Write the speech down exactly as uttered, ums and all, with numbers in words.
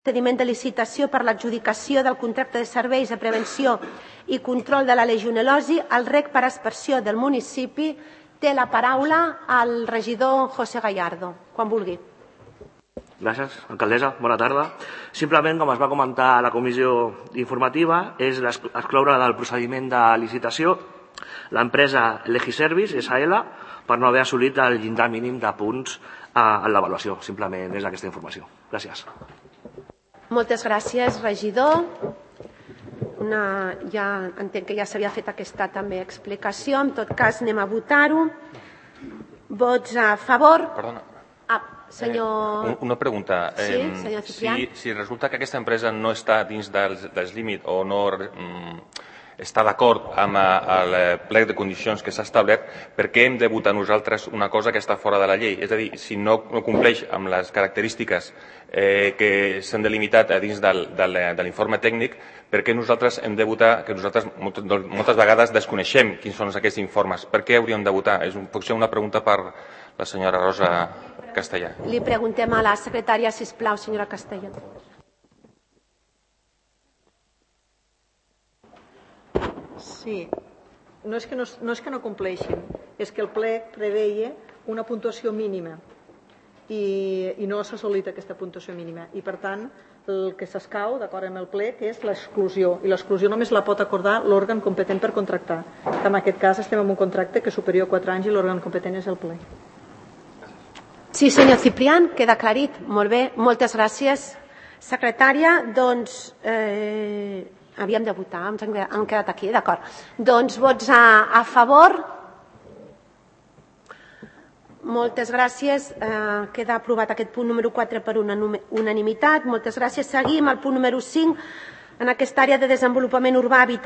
procediment de licitació per l'adjudicació del contracte de serveis de prevenció i control de la legionel·losi al rec per aspersió del municipi. Té la paraula el regidor José Gallardo, quan vulgui. Gràcies, alcaldessa. Bona tarda. Simplement, com es va comentar a la comissió informativa, és excloure del procediment de licitació l'empresa Legiservice S L per no haver assolit el llindar mínim de punts en l'avaluació. Simplement és aquesta informació. Gràcies. Moltes gràcies, regidor. Una, ja entenc que ja s'havia fet aquesta també explicació. En tot cas, anem a votar-ho. Vots a favor? Perdona. Ah, senyor... Eh, una pregunta. Sí, eh, senyor Ciprián. Si, si resulta que aquesta empresa no està dins dels, dels límits o no mm, està d'acord amb el plec de condicions que s'ha establert, per què hem de votar nosaltres una cosa que està fora de la llei? És a dir, si no, no compleix amb les característiques eh, que s'han delimitat a dins del, del, de l'informe tècnic, per què nosaltres hem de votar, que nosaltres moltes, moltes vegades desconeixem quins són aquests informes? Per què hauríem de votar? És un, potser una pregunta per la senyora Rosa Castellà. Li preguntem a la secretària, sisplau, senyora Castellà. Sí, no és, que no, no és que no compleixin, és que el ple preveia una puntuació mínima i, i no s'ha assolit aquesta puntuació mínima i per tant el que s'escau d'acord amb el ple que és l'exclusió i l'exclusió només la pot acordar l'òrgan competent per contractar. En aquest cas estem en un contracte que és superior a quatre anys i l'òrgan competent és el ple. Sí, senyor Ciprián, queda aclarit. Molt bé, moltes gràcies. Secretària, doncs... Eh... havíem de votar, ens hem quedat aquí, d'acord. Doncs vots a, a favor. Moltes gràcies. Eh, queda aprovat aquest punt número quatre per una unanimitat. Moltes gràcies. Seguim al punt número cinc. En aquesta àrea de desenvolupament urbà, habitatge,